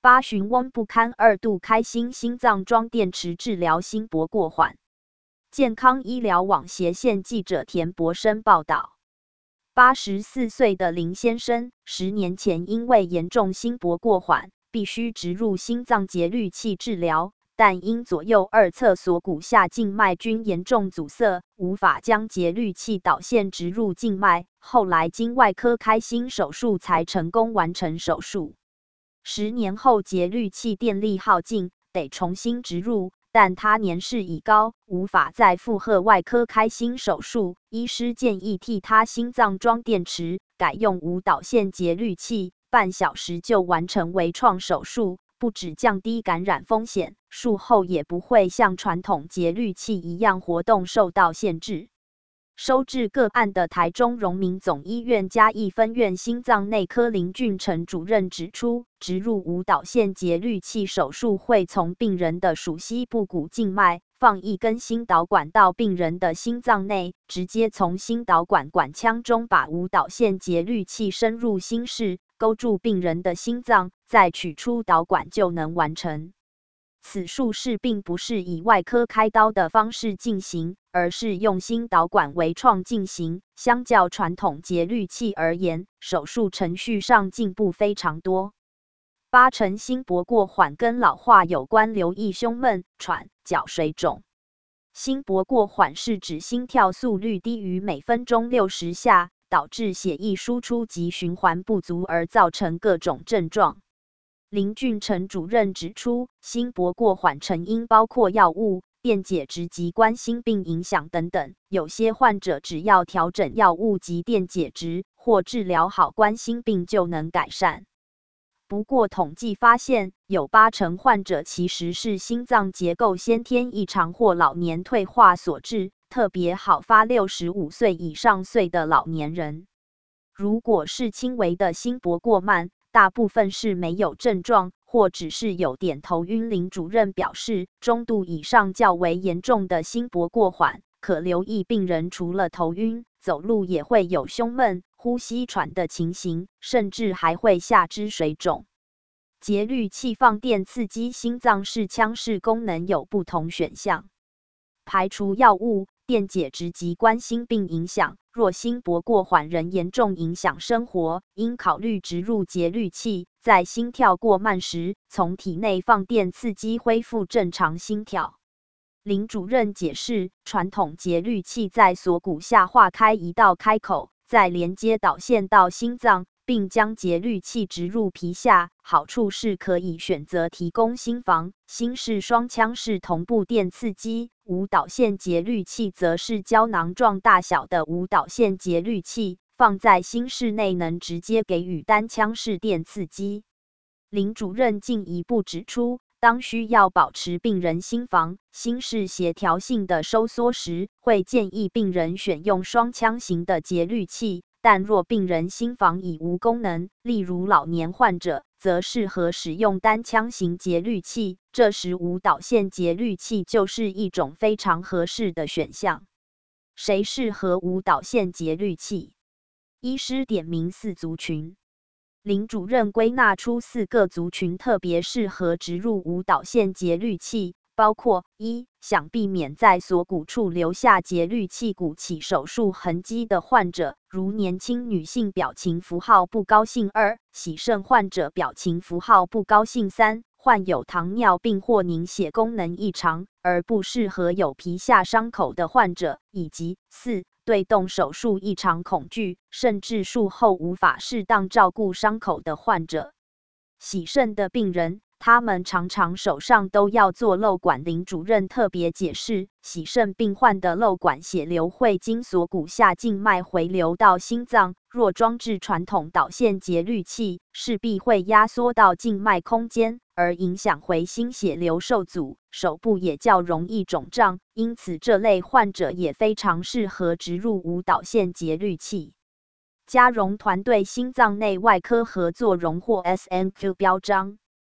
8询翁不堪2度开心心脏装电池治疗心搏过缓。健康医疗网斜线记者田博生报道。84岁的林先生10年前因为严重心搏过缓，必须植入心脏节律器治疗，但因左右2侧锁骨下静脉均严重阻塞，无法将节律器导线植入静脉。后来经外科开心手术才成功完成手术。10年后节律器电力耗尽，得重新植入，但他年事已高，无法再负荷外科开心手术。医师建议替他心脏装电池，改用无导线节律器，半小时就完成微创手术，不只降低感染风险，术后也不会像传统节律器一样活动受到限制。收治个案的台中荣民总医院嘉义分院心脏内科林俊成主任指出，植入无导线节律器手术会从病人的属膝部骨静脉放一根心导管到病人的心脏内，直接从心导管管腔中把无导线节律器深入心室，勾住病人的心脏，再取出导管就能完成。此术式并不是以外科开刀的方式进行，而是用心导管微创进行。相较传统节律器而言，手术程序上进步非常多。8成心搏过缓跟老化有关，留意胸闷、喘、脚水肿。心搏过缓是指心跳速率低于每分钟60下，导致血液输出及循环不足而造成各种症状。林俊成主任指出，心搏过缓成因包括药物、电解质及冠心病影响等等，有些患者只要调整药物及电解质，或治疗好冠心病就能改善。不过统计发现，有8成患者其实是心脏结构先天异常或老年退化所致，特别好发65岁以上岁的老年人。如果是轻微的心搏过慢，大部分是没有症状，或只是有点头晕。林主任表示，中度以上较为严重的心搏过缓，可留意病人除了头晕，走路也会有胸闷、呼吸喘的情形，甚至还会下肢水肿。节律器放电刺激心脏式腔室功能有不同选项，排除药物、电解质及冠心病影响，若心搏过缓仍严重影响生活，应考虑植入节律器，在心跳过慢时，从体内放电刺激恢复正常心跳。林主任解释，传统节律器在锁骨下划开一道开口，再连接导线到心脏，并将节律器植入皮下，好处是可以选择提供心房、心室双腔式同步电刺激。无导线节律器则是胶囊状大小的无导线节律器，放在心室内能直接给予单腔式电刺激。林主任进一步指出，当需要保持病人心房、心室协调性的收缩时，会建议病人选用双腔型的节律器，但若病人心房已无功能，例如老年患者，则适合使用单腔型节律器，这时无导线节律器就是一种非常合适的选项。谁适合无导线节律器？医师点名4族群。林主任归纳出4个族群特别适合植入无导线节律器，包括1、想避免在锁骨处留下节律器鼓起手术痕迹的患者，如年轻女性表情符号不高兴；2、洗肾患者表情符号不高兴；3、患有糖尿病或凝血功能异常而不适合有皮下伤口的患者，以及4、对动手术异常恐惧，甚至术后无法适当照顾伤口的患者。洗肾的病人，他们常常手上都要做漏管。林主任特别解释，洗肾病患的漏管血流会经锁骨下静脉回流到心脏，若装置传统导线节律器，势必会压缩到静脉空间，而影响回心血流受阻，手部也较容易肿胀，因此这类患者也非常适合植入无导线节律器。嘉荣团队心脏内外科合作荣获 SNQ 标章。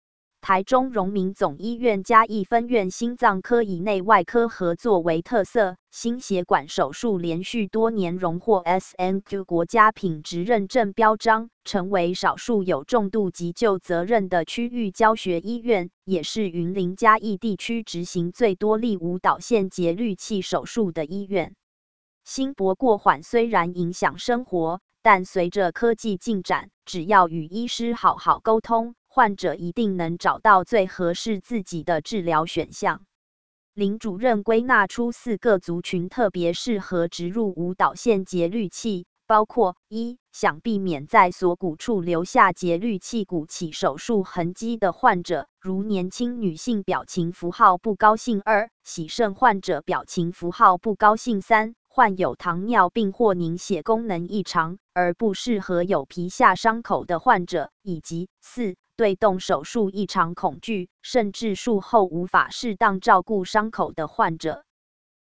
台中荣民总医院嘉义分院心脏科以内外科合作为特色，心血管手术连续多年荣获 SNQ 国家品质认证标章，成为少数有重度急救责任的区域教学医院，也是云林嘉义地区执行最多例无导线节律器手术的医院。心搏过缓虽然影响生活，但随着科技进展，只要与医师好好沟通，患者一定能找到最合适自己的治疗选项。林主任归纳出4个族群特别适合植入无导线节律器，包括1想避免在锁骨处留下节律器鼓起手术痕迹的患者，如年轻女性表情符号不高兴；2洗肾患者表情符号不高兴；3患有糖尿病或凝血功能异常而不适合有皮下伤口的患者，以及4对动手术异常恐惧，甚至术后无法适当照顾伤口的患者。